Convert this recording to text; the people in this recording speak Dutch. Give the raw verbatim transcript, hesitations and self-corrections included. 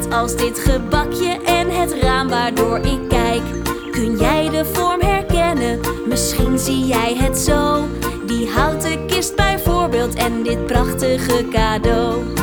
Net als dit gebakje en het raam waardoor ik kijk. Kun jij de vorm herkennen? Misschien zie jij het zo. Die houten kist bijvoorbeeld en dit prachtige cadeau.